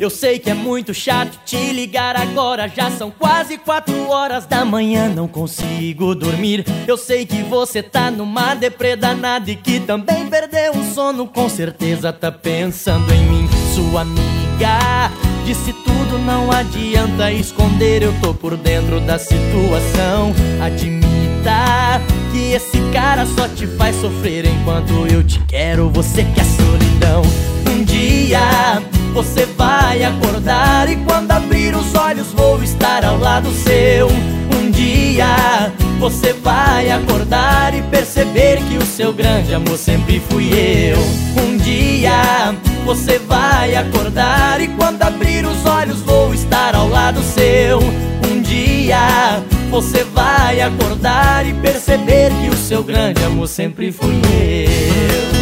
Eu sei que é muito chato te ligar agora, já são quase 4 horas da manhã, não consigo dormir. Eu sei que você tá numa deprê danada e que também perdeu o sono, com certeza tá pensando em mim. Sua amiga disse tudo, não adianta esconder, eu tô por dentro da situação. Admita que esse cara só te faz sofrer, enquanto eu te quero, você quer solidão. Um dia você vai acordar e quando abrir os olhos vou estar ao lado seu. Um dia você vai acordar e perceber que o seu grande amor sempre fui eu. Um dia você vai acordar e quando abrir os olhos vou estar ao lado seu. Um dia você vai acordar e perceber que o seu grande amor sempre fui eu.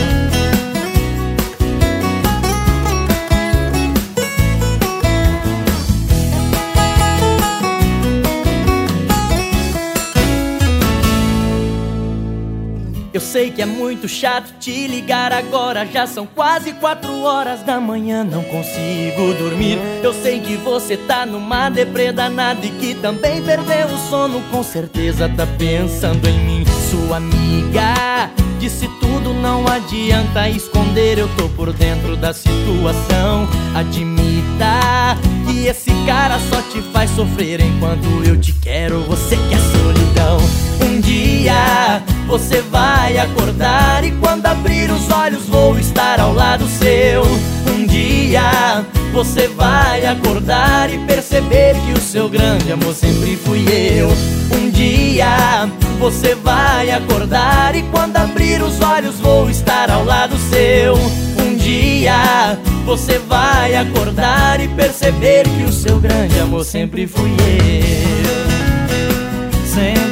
Eu sei que é muito chato te ligar agora, já são quase 4 horas da manhã, não consigo dormir. Eu sei que você tá numa deprê danada e que também perdeu o sono, com certeza tá pensando em mim. Sua amiga disse tudo, não adianta esconder, eu tô por dentro da situação. Admita que esse cara só te faz sofrer, enquanto eu te quero, você quer solidão. Um dia você vai acordar e quando abrir os olhos vou estar ao lado seu. Um dia você vai acordar e perceber que o seu grande amor sempre fui eu. Um dia você vai acordar e quando abrir os olhos vou estar ao lado seu. Um dia você vai acordar e perceber que o seu grande amor sempre fui eu. Sempre